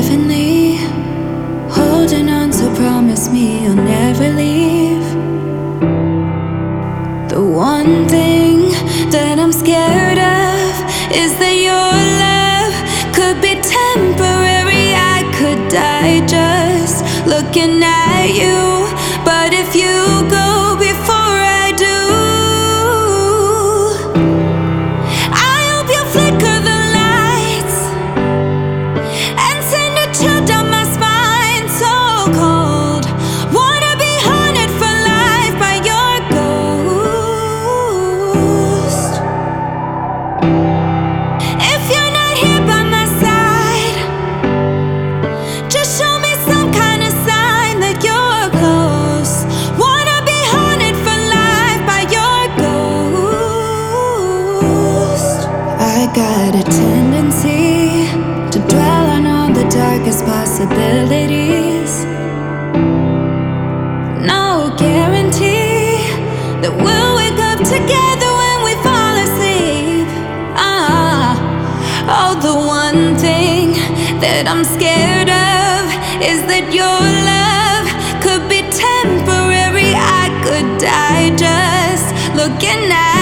heavenly, holding on to promise me you'll never leave. The one thing that I'm scared of is that your love could be temporary. I could die just looking at you, but if you go before I do, I hope you flicker the lights and send a chill down my spine. So cold, wanna be haunted for life by your ghost. If you're not here by my side, just show me some kind of sign that you're close. Wanna be haunted for life by your ghost. I got a tendency to dwell on all the darkest possibilities. No guarantee that we'll wake up together when we fall asleep. Oh, the one thing that I'm scared of is that your love could be temporary. I could die just looking at